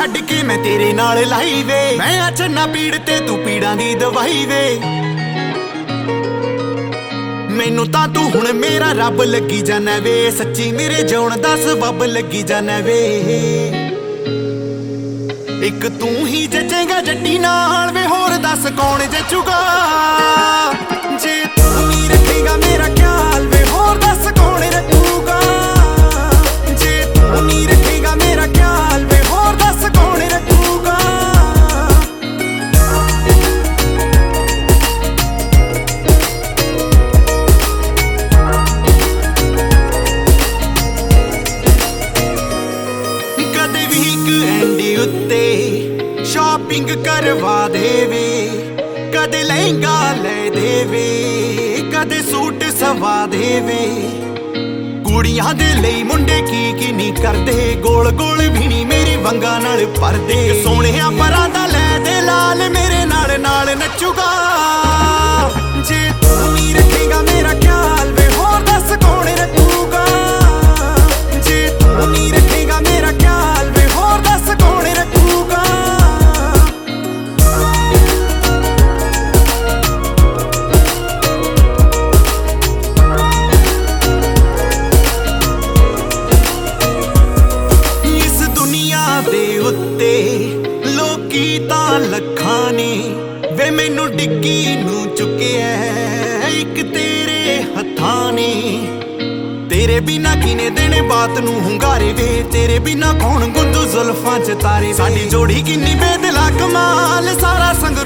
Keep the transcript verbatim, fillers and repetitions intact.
ਛੱਡ ਕੇ ਮੈਂ ਤੇਰੇ ਨਾਲ ਲਾਈ ਵੇ। ਮੈਂ ਆ ਚੰਨਾ ਪੀੜ ਤੇ ਤੂੰ ਪੀੜਾਂ ਦੀ ਦਵਾਈ ਵੇ। ਮੈਨੂੰ ਤਾਂ ਤੂੰ ਹੁਣ ਮੇਰਾ ਰੱਬ ਲੱਗੀ ਜਾਨਾ ਵੇ। ਸੱਚੀ ਮੇਰੇ ਜਿਉਣ ਦਾ ਸਬੱਬ ਲੱਗੀ ਜਾਨਾ ਵੇ। ਇੱਕ ਤੂੰ ਹੀ ਜੱਜੇਗਾ ਜੱਟੀ ਨਾਲ ਵੇ, ਹੋਰ ਦੱਸ ਕੌਣ ਜੱਜੂਗਾ। ਜੇ ਤੂੰ ਨਹੀਂ ਰੱਖੇਗਾ ਮੇਰਾ ਖਿਆਲ ਵੇ, ਹੋਰ ਦੱਸ ਕੌਣ ਰੱਖੂਗਾ। ਜੇ ਤੂੰ ਨਹੀਂ ਰੱਖੇਗਾ ਮੇਰਾ ਖਿਆਲ ਵੇ, ਹੋਰ ਦੱਸ ਕੌਣ ਰੱਖੂਗਾ। ਕਦੇ ਵੀਕਐਂਡ ਉੱਤੇ ਸ਼ਾਪਿੰਗ ਕਰਵਾ ਦੇਵੇ, ਕਦੇ ਲਹਿੰਗਾ ਲੈ ਦੇਵੇ, ਕਦੇ ਸੂਟ ਸਵਾ ਦੇਵੇ। ਕੁੜੀਆਂ ਦੇ ਲਈ ਮੁੰਡੇ ਕੀ ਕੀ ਨਹੀਂ ਕਰਦੇ, ਗੋਲ ਗੋਲ ਵੀ ਨਹੀਂ ਮੇਰੀ ਵੰਗਾਂ ਨਾਲ ਭਰਦੇ। ਸੋਹਣਿਆ ਪਰਾਂ ਦਾ ਲੈ ਦੇ ਲਾਲ ਮੇਰੇ ਨਾਲ ਨਾਲ ਨੱਚੂਗਾ। ਜੇ ਤੂੰ ਨਹੀਂ ਰੱਖੇਗਾ ਮੇਰਾ ਖਿਆਲ ਵੇ, ਹੋਰ ਦੱਸ ਕੌਣ ਰੱਖੂਗਾ। ਜੇ ਤੂੰ ਨਹੀਂ ਰੱਖੇਗਾ ਮੇਰਾ ਖਿਆਲ ਵੇ, ਹੋਰ ਦੱਸ ਕੌਣ ਰੱਖੂਗਾ। ਦੇ ਉੱਤੇ ਲੋਕੀ ਤਾਂ ਲੱਖਾਂ ਨੇ ਵੇ, ਮੈਨੂੰ ਡਿੱਗੀ ਨੂੰ ਚੁੱਕਿਆ ਇੱਕ ਤੇਰੇ ਹੱਥਾਂ ਨੇ। ਤੇਰੇ ਬਿਨਾ ਕਿਨੇ ਦੇਣੇ ਬਾਤ ਨੂੰ ਹੁੰਗਾਰੇ ਵੇ, ਤੇਰੇ ਬਿਨਾ ਕੌਣ ਗੁੰਦੂ ਜ਼ੁਲਫਾਂ ਚ ਤਾਰੇ। ਸਾਡੀ ਜੋੜੀ ਕਿੰਨੀ ਬੇਦਿਲਾ ਕਮਾਲ, ਸਾਰਾ ਸੰਗ